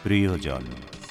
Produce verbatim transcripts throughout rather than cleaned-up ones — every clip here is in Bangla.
প্রিয়জন।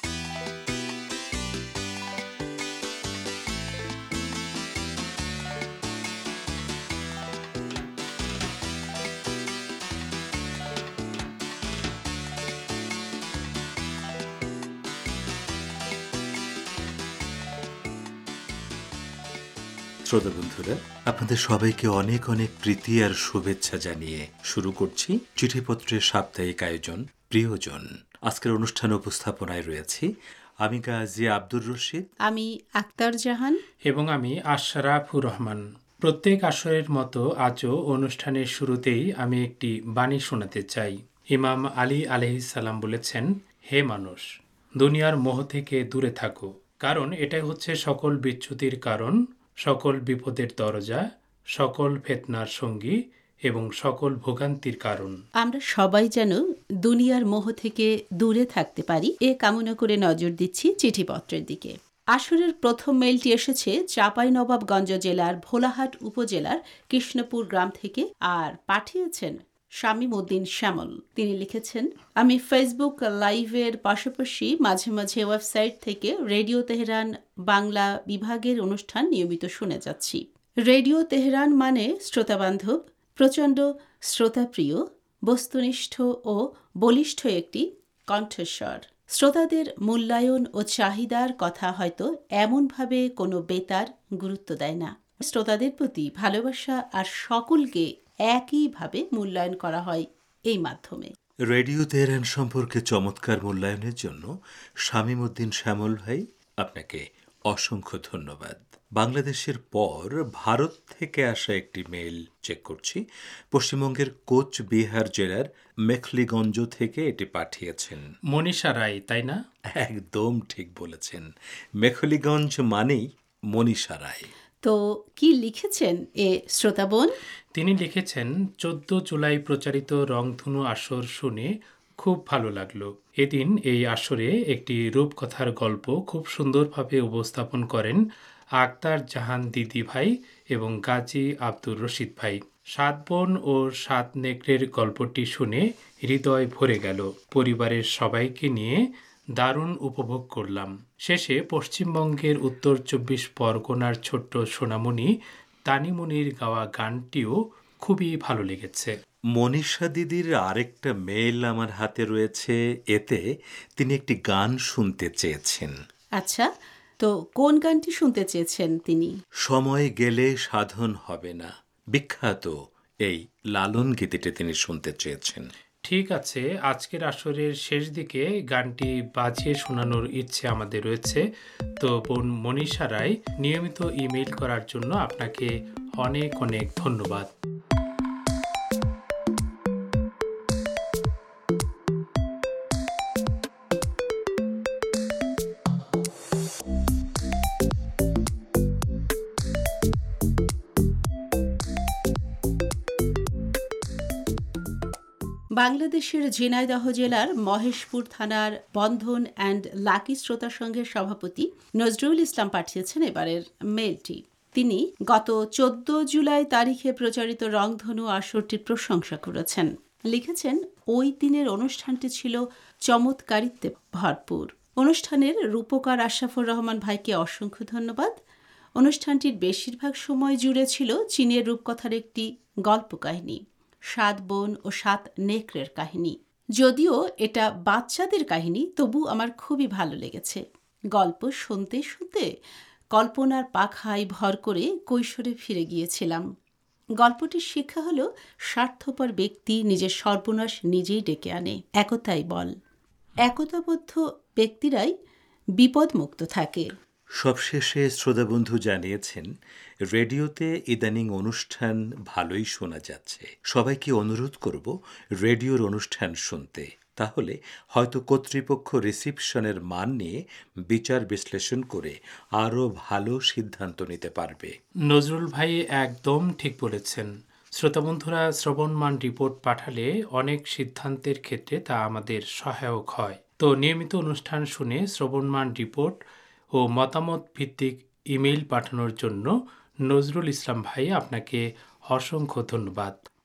শ্রোতা বন্ধুরা, আপনাদের সবাইকে অনেক অনেক প্রীতি আর শুভেচ্ছা জানিয়ে শুরু করছি চিঠিপত্রের সাপ্তাহিক আয়োজন প্রিয়জন। আজকের অনুষ্ঠান উপস্থাপনায় রয়েছি আমি গাজী আব্দুর রশিদ, আমি আক্তার জাহান এবং আমি আশরাফুর রহমান। প্রত্যেক আসরের মতো আজও অনুষ্ঠানের শুরুতেই আমি একটি বাণী শোনাতে চাই। ইমাম আলী আলাইহিস সালাম বলেছেন, হে মানুষ, দুনিয়ার মোহ থেকে দূরে থাকো, কারণ এটাই হচ্ছে সকল বিচ্যুতির কারণ, সকল বিপদের দরজা, সকল ফিতনার সঙ্গী এবং সকল ভোগান্তির কারণ। আমরা সবাই যেন দুনিয়ার মোহ থেকে দূরে থাকতে পারি, এ কামনা করে নজর দিচ্ছি চিঠিপত্রের দিকে। আসরের প্রথম মেইলটি এসেছে চাঁপাইনবাবগঞ্জ জেলার ভোলাহাট উপজেলার কৃষ্ণপুর গ্রাম থেকে, আর পাঠিয়েছেন শামীম উদ্দিন শ্যামল। তিনি লিখেছেন, আমি ফেসবুক লাইভের পাশাপাশি মাঝে মাঝে ওয়েবসাইট থেকে রেডিও তেহরান বাংলা বিভাগের অনুষ্ঠান নিয়মিত শুনে যাচ্ছি। রেডিও তেহরান মানে শ্রোতাবান্ধব, প্রচণ্ড শ্রোতাপ্রিয়, বস্তুনিষ্ঠ ও বলিষ্ঠ একটি কণ্ঠস্বর। শ্রোতাদের মূল্যায়ন ও চাহিদার কথা হয়তো এমনভাবে কোনো বেতার গুরুত্ব দেয় না। শ্রোতাদের প্রতি ভালোবাসা আর সকলকে একইভাবে মূল্যায়ন করা হয় এই মাধ্যমে। রেডিও তেহরান সম্পর্কে চমৎকার মূল্যায়নের জন্য শামীম উদ্দিন শ্যামল ভাই, আপনাকে অসংখ্য ধন্যবাদ। বাংলাদেশের পর ভারত থেকে আসা একটি মেইল চেক করছি। পশ্চিমবঙ্গের কোচবিহার জেলার মেখলিগঞ্জ থেকে এটি পাঠিয়েছেন মনীষা রায়, তাই না? একদম ঠিক বলেছেন, মেখলিগঞ্জ মানেই মনীষা রায়। তো কি লিখেছেন এ শ্রোতাবোন? তিনি লিখেছেন, চোদ্দ জুলাই প্রচারিত রংধনু আসর শুনে খুব ভালো লাগলো। এদিন এই আসরে একটি রূপকথার গল্প খুব সুন্দরভাবে উপস্থাপন করেন আক্তার জাহান দিদি ভাই এবং গাজী আব্দুর রশিদ ভাই। সাত বোন ও সাত নেকড়ের গল্পটি শুনে হৃদয় ভরে গেল। পরিবারের সবাইকে নিয়ে দারুণ উপভোগ করলাম। শেষে পশ্চিমবঙ্গের উত্তর চব্বিশ পরগনার ছোট্ট সোনামণি তানিমণির গাওয়া গানটিও খুবই ভালো লেগেছে। মনীষা দিদির আরেকটা মেইল আমার হাতে রয়েছে, এতে তিনি একটি গান শুনতে চেয়েছেন। আচ্ছা, তো কোন গানটি শুনতে চেয়েছেন তিনি? সময় গেলে সাধন হবে না, বিখ্যাত এই লালন গীতিটি তিনি শুনতে চেয়েছেন। ঠিক আছে, আজকের আসরের শেষ দিকে গানটি বাজিয়ে শোনানোর ইচ্ছে আমাদের রয়েছে। তো বোন মনীষা রায়, নিয়মিত ইমেইল করার জন্য আপনাকে অনেক অনেক ধন্যবাদ। বাংলাদেশের ঝিনাইদহ জেলার মহেশপুর থানার বন্ধন অ্যান্ড লাকি শ্রোতা সংঘের সভাপতি নজরুল ইসলাম পাঠিয়েছেন এবারের মেইলটি। তিনি গত চোদ্দ জুলাই তারিখে প্রচারিত রংধনু আসরটির প্রশংসা করেছেন। লিখেছেন, ওই দিনের অনুষ্ঠানটি ছিল চমৎকারিত্বে ভরপুর। অনুষ্ঠানের রূপকার আশরাফুর রহমান ভাইকে অসংখ্য ধন্যবাদ। অনুষ্ঠানটির বেশিরভাগ সময় জুড়ে ছিল চীনের রূপকথার একটি গল্প কাহিনী, সাত বোন ও সাত নেকড়ের কাহিনী। যদিও এটা বাচ্চাদের কাহিনী, তবু আমার খুবই ভালো লেগেছে। গল্প শুনতে শুনতে কল্পনার পাখায় ভর করে কৈশোরে ফিরে গিয়েছিলাম। গল্পটির শিক্ষা হলো, স্বার্থপর ব্যক্তি নিজের সর্বনাশ নিজেই ডেকে আনে। একতাই বল। একতাবদ্ধ ব্যক্তিরাই বিপদমুক্ত থাকে। সবশেষে শ্রোতাবন্ধু জানিয়েছেন, রেডিওতে ইদানিং অনুষ্ঠান ভালোই শোনা যাচ্ছে। সবাইকে অনুরোধ করব রেডিওর অনুষ্ঠান শুনতে, তাহলে হয়তো কর্তৃপক্ষ রিসিপশনের মান নিয়ে বিচার বিশ্লেষণ করে আরও ভালো সিদ্ধান্ত নিতে পারবে। নজরুল ভাই একদম ঠিক বলেছেন। শ্রোতাবন্ধুরা শ্রবণমান রিপোর্ট পাঠালে অনেক সিদ্ধান্তের ক্ষেত্রে তা আমাদের সহায়ক হয়। তো নিয়মিত অনুষ্ঠান শুনে শ্রবণমান রিপোর্ট ও মতামত ভিত্তিক ইমেইল পাঠানোর জন্য নজরুল ইসলাম ভাই, আপনাকে অসংখ্য ধন্যবাদ।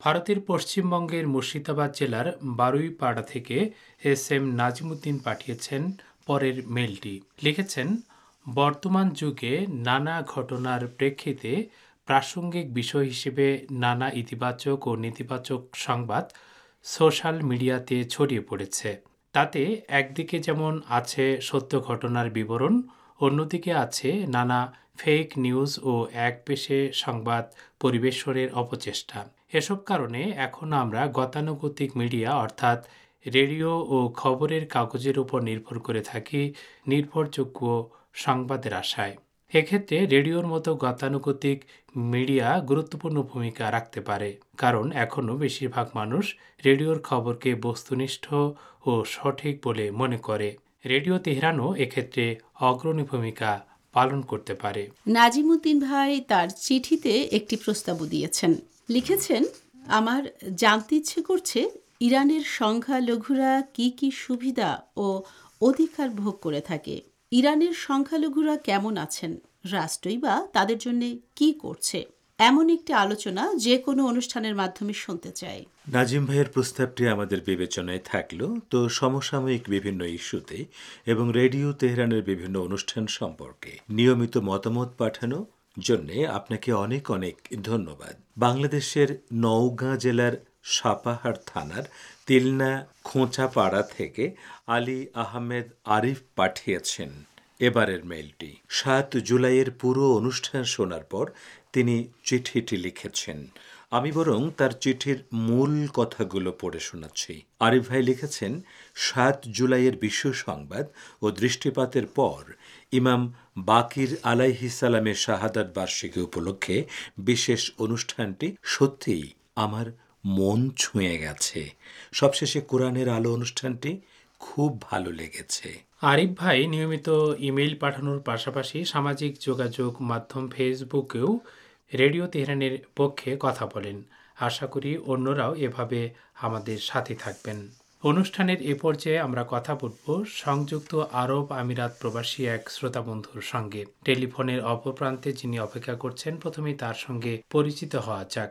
ভারতের পশ্চিমবঙ্গের মুর্শিদাবাদ জেলার বারুইপাড়া থেকে এস এম নাজিমুদ্দিন পাঠিয়েছেন পরের মেলটি। লিখেছেন, বর্তমান যুগে নানা ঘটনার প্রেক্ষিতে প্রাসঙ্গিক বিষয় হিসেবে নানা ইতিবাচক ও নেতিবাচক সংবাদ সোশ্যাল মিডিয়াতে ছড়িয়ে পড়েছে। তাতে একদিকে যেমন আছে সত্য ঘটনার বিবরণ, অন্যদিকে আছে নানা ফেক নিউজ ও একপেশে সংবাদ পরিবেশনের অপচেষ্টা। এসব কারণে এখন আমরা গতানুগতিক মিডিয়া অর্থাৎ রেডিও ও খবরের কাগজের উপর নির্ভর করে থাকি নির্ভরযোগ্য সংবাদের আশায়। এক্ষেত্রে রেডিওর মতো গতানুগতিক মিডিয়া গুরুত্বপূর্ণ ভূমিকা রাখতে পারে, কারণ এখনও বেশিরভাগ মানুষ রেডিওর খবরকে বস্তুনিষ্ঠ ও সঠিক বলে মনে করে। রেডিও তেহরানও এক্ষেত্রে অগ্রণী ভূমিকা পালন করতে পারে। নাজিমুদ্দিন ভাই তার চিঠিতে একটি প্রস্তাবও দিয়েছেন। লিখেছেন, আমার জানতে ইচ্ছে করছে ইরানের সংখ্যালঘুরা কি কি সুবিধা ও অধিকার ভোগ করে থাকে। ইরানের সংখ্যালঘুরা কেমন আছেন, রাষ্ট্রই বা তাদের জন্য কি করছে। এমন একটি আলোচনা যে কোনো অনুষ্ঠানের মাধ্যমে শুনতে চাই। নাজিম ভাইয়ের প্রস্তাবটি আমাদের বিবেচনায় থাকলো। তো সমসাময়িক বিভিন্ন ইস্যুতে এবং রেডিও তেহরানের বিভিন্ন অনুষ্ঠান সম্পর্কে নিয়মিত মতামত পাঠানো জন্যে আপনাকে অনেক অনেক ধন্যবাদ। বাংলাদেশের নওগাঁ জেলার সাপাহার থানার তিলনা খোঁচাপাড়া থেকে আলী আহমেদ আরিফ পাঠিয়েছেন এবারের মেইলটি। সাত জুলাইয়ের পুরো অনুষ্ঠান শোনার পর তিনি চিঠিটি লিখেছেন। আমি বরং তার চিঠির মূল কথাগুলো পড়ে শোনাচ্ছি। আরিফ ভাই লিখেছেন, সাত জুলাইয়ের বিশ্ব সংবাদ ও দৃষ্টিপাতের পর ইমাম বাকির আলাইহিস সালামের শাহাদাত বার্ষিকী উপলক্ষে বিশেষ অনুষ্ঠানটি সত্যিই আমার মন ছুঁয়ে গেছে। সবশেষে কোরআনের আলো অনুষ্ঠানটি খুব ভালো লেগেছে। আরিফ ভাই নিয়মিত ইমেইল পাঠানোর পাশাপাশি সামাজিক যোগাযোগ মাধ্যম ফেসবুকেও রেডিও তেহরানের পক্ষে কথা বলেন। আশা করি অন্যরাও এভাবে আমাদের সাথে থাকবেন। অনুষ্ঠানের এ পর্যায়ে আমরা কথা বলব সংযুক্ত আরব আমিরাত প্রবাসী এক শ্রোতা বন্ধুর সঙ্গে। টেলিফোনের অপর প্রান্তে যিনি অপেক্ষা করছেন, প্রথমেই তার সঙ্গে পরিচিত হওয়া যাক।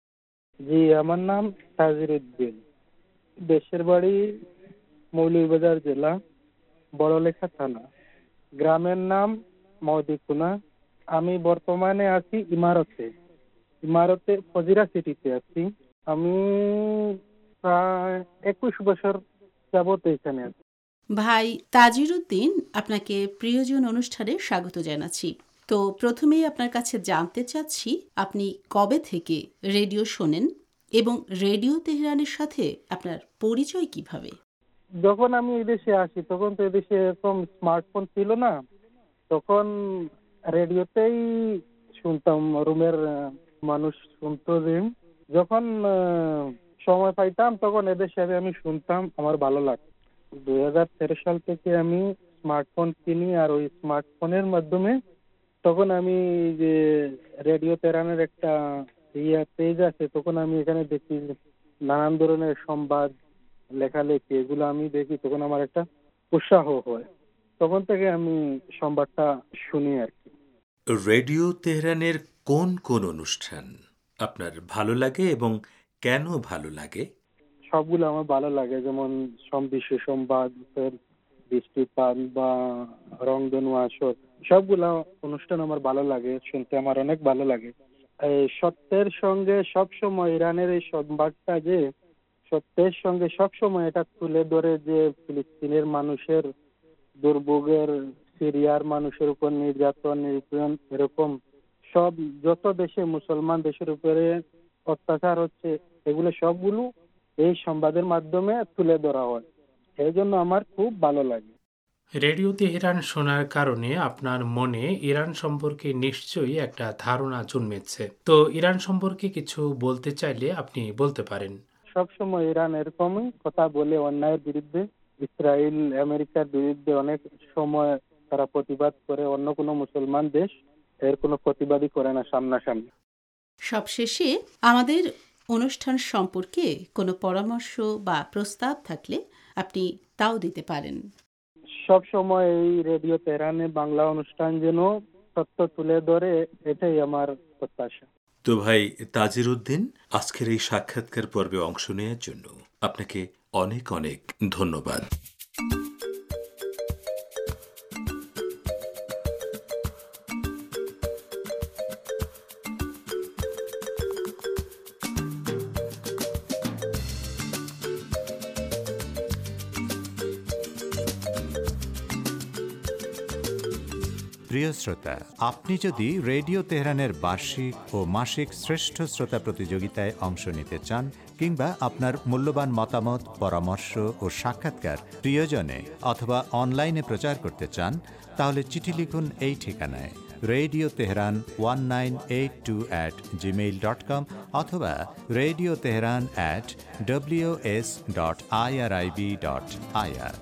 জি, আমার নাম তাজিরউদ্দিন। দেশের বাড়ি মৌলভীবাজার জেলা, বড়লেখা থানা। গ্রামের নাম মওদিকুনা। আমি বর্তমানে আছি ইমারতে ইমারতে ফজিরা সিটিতে আছি। আমি প্রায় একুশ বছর যাবত এখানে আছি। ভাই তাজিরউদ্দিন, আপনাকে প্রিয়জন অনুষ্ঠানে স্বাগত জানাচ্ছি। তো প্রথমেই আপনার কাছে জানতে চাচ্ছি, আপনি কবে থেকে রেডিও শোনেন এবং রেডিও তেহরানের সাথে আপনার পরিচয় কিভাবে? যখন আমি এদেশে আসি তখন তো এদেশে এরকম স্মার্টফোন ছিল না। তখন রেডিওতেই শুনতাম, রুমের মানুষ শুনতো। যে যখন সময় পাইতাম তখন এদের সাথে আমি শুনতাম, আমার ভালো লাগতো। দুই হাজার তেরো সাল থেকে আমি স্মার্টফোন কিনি, আর ওই স্মার্টফোনের মাধ্যমে তখন আমি যে রেডিও তেহরানের একটা ইয়া পেজ আছে, তখন আমি এখানে দেখি নানান ধরনের সংবাদ, লেখালেখি, এগুলো আমি দেখি। তখন আমার একটা উৎসাহ হয়, তখন থেকে আমি সংবাদটা শুনি আর কি। রেডিও তেহরানের কোন কোন অনুষ্ঠান আপনার ভালো লাগে এবং কেন ভালো লাগে? সবগুলো আমার ভালো লাগে, যেমন বিশ্ব সংবাদ, দৃষ্টিপাত বা রংধনু আসর, সবগুলা অনুষ্ঠান আমার ভালো লাগে, শুনতে আমার অনেক ভালো লাগে। এই সত্যের সঙ্গে সবসময় ইরানের এই সংবাদটা, যে সত্যের সঙ্গে সবসময় এটা তুলে ধরে, যে ফিলিস্তিনের মানুষের দুর্ভোগের, সিরিয়ার মানুষের উপর নির্যাতন, নিপীড়ন, এরকম সব যত দেশে মুসলমান দেশের উপরে অত্যাচার হচ্ছে, এগুলো সবগুলো এই সংবাদের মাধ্যমে তুলে ধরা হয়। এই জন্য আমার খুব ভালো লাগে। রেডিও তেহরান শোনার কারণে আপনার মনে ইরান সম্পর্কে নিশ্চয়ই একটা ধারণা জন্মেছে। তো ইরান সম্পর্কে কিছু বলতে চাইলে আপনি বলতে পারেন। সবসময় ইরান এরকমই কথা বলে, অন্যায়ের বিরুদ্ধে, ইসরায়েল আমেরিকার বিরুদ্ধে অনেক সময় তারা প্রতিবাদ করে। অন্য কোনো মুসলমান দেশ এর কোনো প্রতিবাদই করে না সামনাসামনি। সবশেষে আমাদের অনুষ্ঠান সম্পর্কে কোনো পরামর্শ বা প্রস্তাব থাকলে আপনি তাও দিতে পারেন। সব সময় এই রেডিও তেহরানে বাংলা অনুষ্ঠান যেন সত্য তুলে ধরে, এটাই আমার প্রত্যাশা। তো ভাই তাজির উদ্দিন, আজকের এই সাক্ষাৎকার পর্বে অংশ নেওয়ার জন্য আপনাকে অনেক অনেক ধন্যবাদ। প্রিয় শ্রোতা, আপনি যদি রেডিও তেহরানের বার্ষিক ও মাসিক শ্রেষ্ঠ শ্রোতা প্রতিযোগিতায় অংশ নিতে চান কিংবা আপনার মূল্যবান মতামত, পরামর্শ ও সাক্ষাৎকার প্রিয়জনে অথবা অনলাইনে প্রচার করতে চান, তাহলে চিঠি লিখুন এই ঠিকানায়: radio Tehran one nine eight two at Gmail dot com অথবা radio Tehran at W S dot I R I B dot I R.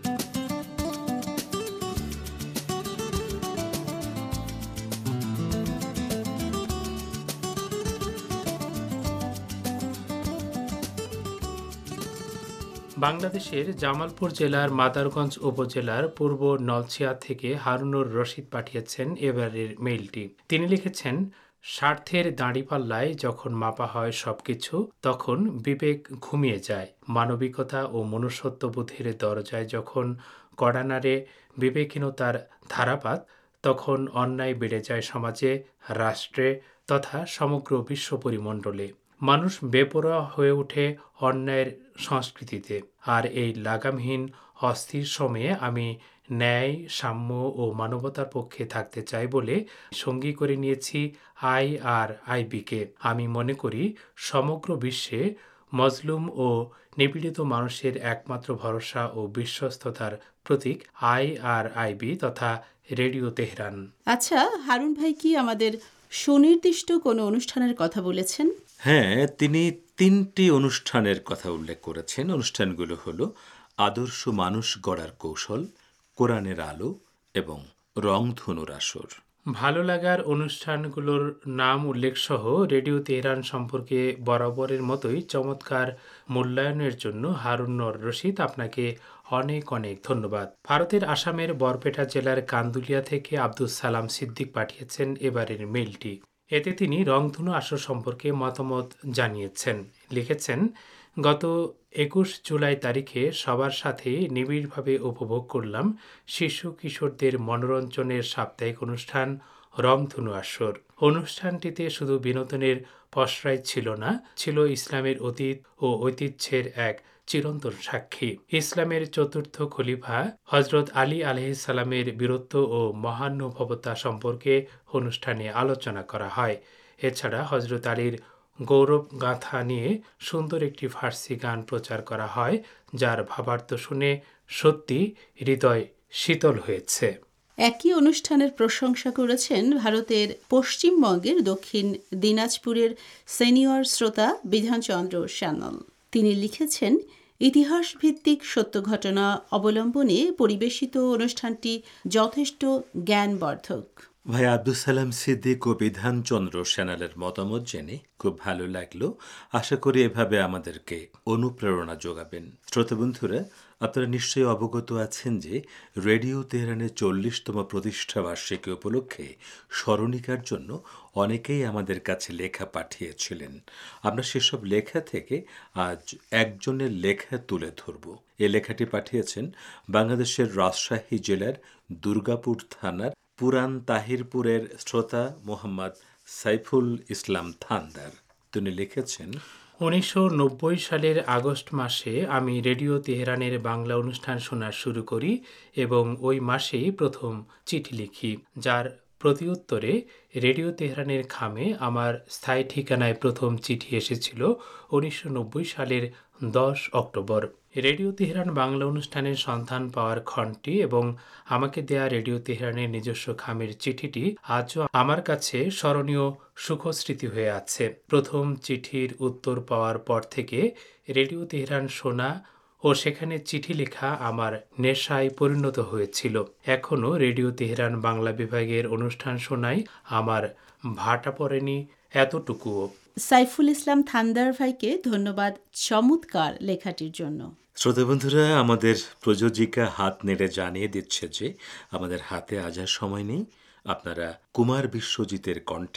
বাংলাদেশের জামালপুর জেলার মাদারগঞ্জ উপজেলার পূর্ব নলছিয়া থেকে হারুনুর রশিদ পাঠিয়েছেন এবারের মেইলটি। তিনি লিখেছেন, স্বার্থের দাঁড়িপাল্লায় যখন মাপা হয় সবকিছু, তখন বিবেক ঘুমিয়ে যায়। মানবিকতা ও মনুষ্যত্ববোধের দরজায় যখন কড়া নাড়ে বিবেকহীনতার ধারাপাত, তখন অন্যায় বেড়ে যায় সমাজে, রাষ্ট্রে তথা সমগ্র বিশ্ব পরিমণ্ডলে। মানুষ বেপরোয়া হয়ে ওঠে অন্যায়ের সংস্কৃতিতে। আর এই লাগামহীন অস্থির সময়ে আমি ন্যায়, সাম্য ও মানবতার পক্ষে থাকতে চাই বলে সঙ্গী করে নিয়েছি আই আর আই বিকে। আমি মনে করি সমগ্র বিশ্বে মজলুম ও নিপীড়িত মানুষের একমাত্র ভরসা ও বিশ্বস্ততার প্রতীক আই আর আই বি তথা রেডিও তেহরান। আচ্ছা, হারুন ভাই কি আমাদের সুনির্দিষ্ট কোনো অনুষ্ঠানের কথা বলেছেন? হ্যাঁ, তিনি তিনটি অনুষ্ঠানের কথা উল্লেখ করেছেন। অনুষ্ঠানগুলো হলো আদর্শ মানুষ গড়ার কৌশল, কোরআনের আলো এবং রংধনুর আসর। ভালো লাগার অনুষ্ঠানগুলোর নাম উল্লেখ সহ রেডিও তেহরান সম্পর্কে বরাবরের মতোই চমৎকার মূল্যায়নের জন্য হারুনুর রশিদ, আপনাকে অনেক অনেক ধন্যবাদ। ভারতের আসামের বরপেটা জেলার কান্দুলিয়া থেকে আব্দুল সালাম সিদ্দিক পাঠিয়েছেন এবারের মেইলটি। এতে তিনি রংধনু আসর সম্পর্কে মতামত জানিয়েছেন। লিখেছেন, গত একুশ জুলাই তারিখে সবার সাথে নিবিড়ভাবে উপভোগ করলাম শিশু কিশোরদের মনোরঞ্জনের সাপ্তাহিক অনুষ্ঠান রংধনু আসর। অনুষ্ঠানটিতে শুধু বিনোদনের পসরাই ছিল না, ছিল ইসলামের অতীত ও ঐতিহ্যের এক চিরন্তন সাক্ষী। ইসলামের চতুর্থ খলিফা হজরত আলী আলাইহিসসালামের বীরত্ব ও মহানুভবতা সম্পর্কে অনুষ্ঠানে আলোচনা করা হয়। এছাড়া হজরত আলীর গৌরব গাথা নিয়ে সুন্দর একটি ফার্সি গান প্রচার করা হয়, যার ভাবার্থ শুনে সত্যি হৃদয় শীতল হয়েছে। একই অনুষ্ঠানের প্রশংসা করেছেন ভারতের পশ্চিমবঙ্গের দক্ষিণ দিনাজপুরের সিনিয়র শ্রোতা বিধানচন্দ্র সান্যাল। তিনি লিখেছেন, ইতিহাস ভিত্তিক সত্য ঘটনা অবলম্বনে পরিবেশিত অনুষ্ঠানটি যথেষ্ট জ্ঞানবর্ধক। ভাই আব্দুল সালাম সিদ্দিক ও বিধানচন্দ্র সান্যালের মতামত জেনে খুব ভালো লাগলো। আশা করি এভাবে আমাদেরকে অনুপ্রেরণা যোগাবেন। শ্রোতাবন্ধুরা, আপনারা নিশ্চয়ই অবগত আছেন যে রেডিও তেহরানের চল্লিশতম প্রতিষ্ঠা বার্ষিকী উপলক্ষে স্মরণিকার জন্য অনেকেই আমাদের কাছে লেখা পাঠিয়েছিলেন। আমরা সেসব লেখা থেকে আজ একজনের লেখা তুলে ধরব। এ লেখাটি পাঠিয়েছেন বাংলাদেশের রাজশাহী জেলার দুর্গাপুর থানার পুরান তাহিরপুরের শ্রোতা মোহাম্মদ সাইফুল ইসলাম থান্দার। তিনি লিখেছেন, উনিশশো নব্বই সালের আগস্ট মাসে আমি রেডিও তেহরানের বাংলা অনুষ্ঠান শোনা শুরু করি এবং ওই মাসেই প্রথম চিঠি লিখি, যার প্রতিউত্তরে রেডিও তেহরানের খামে আমার স্থায়ী ঠিকানায় প্রথম চিঠি এসেছিল উনিশশো নব্বই সালের দশ অক্টোবর। রেডিও তেহরান বাংলা অনুষ্ঠানের সন্ধান পাওয়ার ক্ষণটি এবং আমাকে দেয়া রেডিও তেহরানের নিজস্ব খামের চিঠিটি আজও আমার কাছে স্মরণীয় সুখস্মৃতি হয়ে আছে। প্রথম চিঠির উত্তর পাওয়ার পর থেকে রেডিও তেহরান শোনা ও সেখানে চিঠি লেখা আমার নেশায় পরিণত হয়েছিল। এখনও রেডিও তেহরান বাংলা বিভাগের অনুষ্ঠান শোনাই আমার ভাটা পড়েনি এতটুকুও। সাইফুল ইসলাম থান্দার ভাইকে ধন্যবাদ চমৎকার লেখাটির জন্য। শ্রোতাবন্ধুরা, আমাদের প্রযোজিকা হাত নেড়ে জানিয়ে দিচ্ছে যে আমাদের হাতে আজ আর সময় নেই। আপনারা কুমার বিশ্বজিতের কণ্ঠে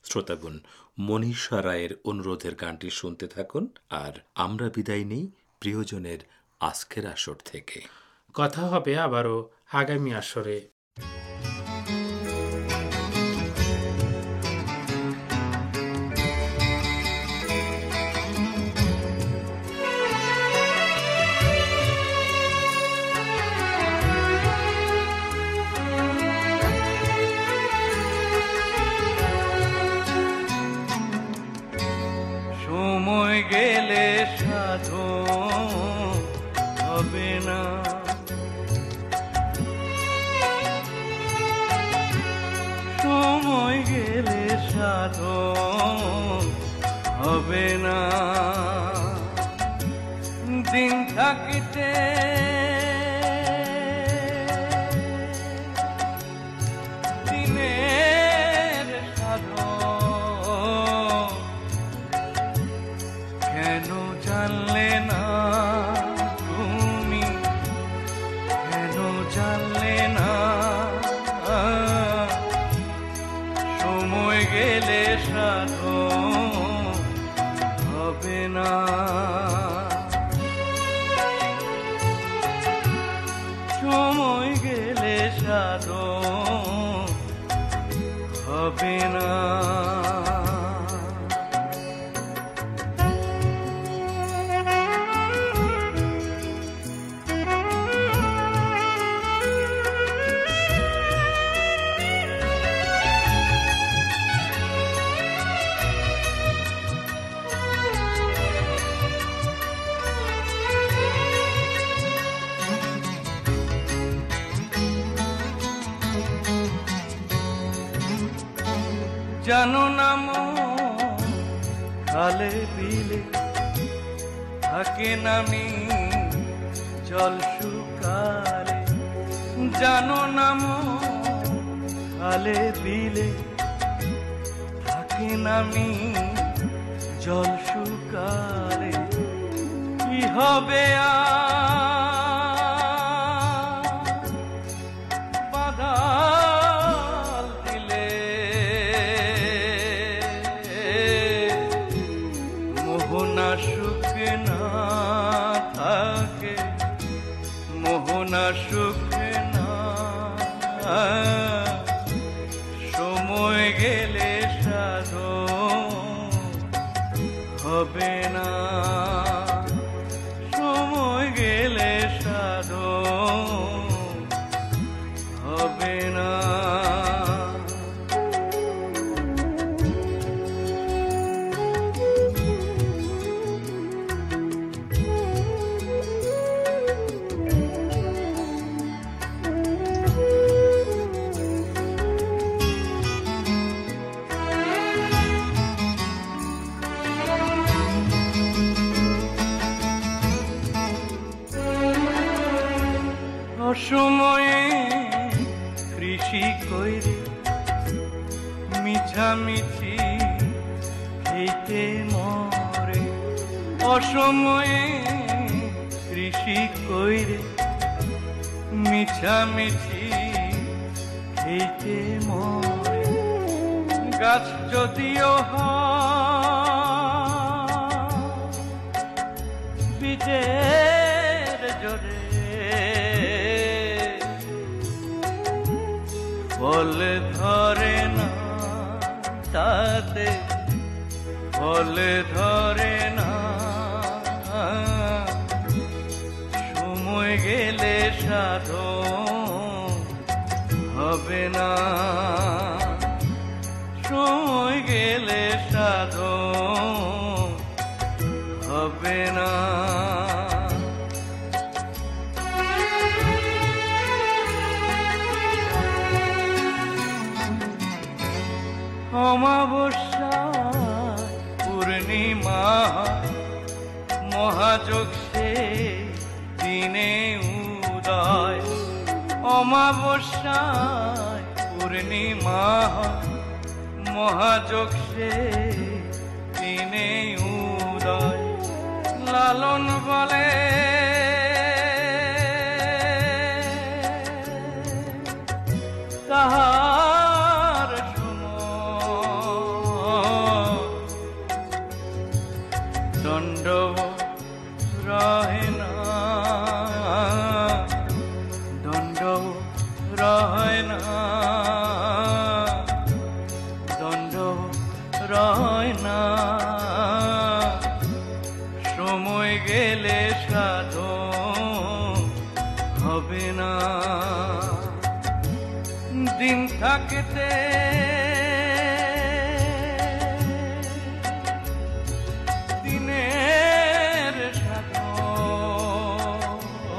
শ্রোতাগণ, মনীষা রায়ের অনুরোধের গানটি শুনতে থাকুন, আর আমরা বিদায় নেই প্রিয়জনের আজকের আসর থেকে। কথা হবে আবারও আগামী আসরে। সময় গেলে সাধু হবে না, সময় গেলে সাধু হবে না, দিন থাকিতে দিনের সাধু কেন জানলে না তুমি, কেন জানলে না সময় গেলে সাধু হবে না, সময় গেলে সাধু হবে না। জানো না খালে বিলে থাকে নামি জল শুকালে, জানো না খালে বিলে থাকে নামি জল শুকালে, কি হবে বাধাল দিলে মোহনা সুখ না থাকে, মোহনা সুখ না, সময় গেলে সাধু হবে না, সময় গেলে সাধু হবে না। অসময়ে কৃষি কইরে মিছামিছি খেতে মরে, অসময়ে কৃষি কইরে মিছামিছি খেতে মরে, গাছ যদিও বীজের জোরে ফল ধরে না, তাতে ফল ধরে না, সময় গেলে সাধু হবে না, সময় গেলে সাধু হবে না। অমাবস্যা পূর্ণিমা মহাযোগ সে দিনে উদয়, অমাবস্যায় পূর্ণিমা মহাযোগ সে দিনে উদয়, লালন বলে তাহার সময় দণ্ড রহে না, দণ্ড রহে না, দণ্ড রয় না, সময় গেলে সাধন হবে না। দিন থাকতে দিনের সাধন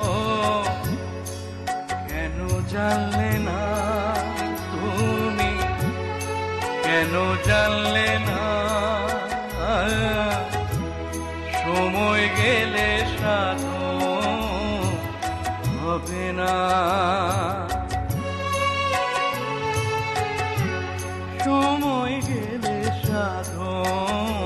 কেন জানলে না তুমি, কেন জানলে না সময় গেলে সাধন হবে না। সময় গেলে সাধন